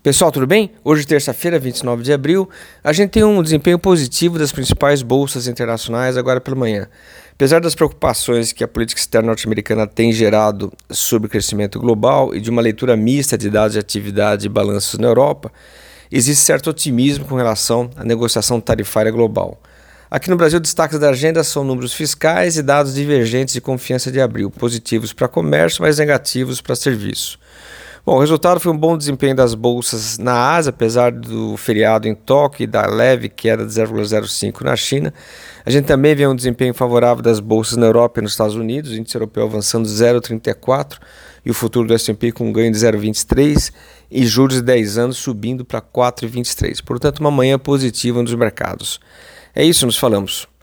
Pessoal, tudo bem? Hoje, terça-feira, 29 de abril, a gente tem um desempenho positivo das principais bolsas internacionais agora pela manhã. Apesar das preocupações que a política externa norte-americana tem gerado sobre o crescimento global e de uma leitura mista de dados de atividade e balanços na Europa, existe certo otimismo com relação à negociação tarifária global. Aqui no Brasil, destaques da agenda são números fiscais e dados divergentes de confiança de abril, positivos para comércio, mas negativos para serviço. Bom, o resultado foi um bom desempenho das bolsas na Ásia, apesar do feriado em Tóquio e da leve queda de 0,05 na China. A gente também vê um desempenho favorável das bolsas na Europa e nos Estados Unidos, o índice europeu avançando 0,34 e o futuro do S&P com um ganho de 0,23 e juros de 10 anos subindo para 4,23. Portanto, uma manhã positiva nos mercados. É isso, nos falamos.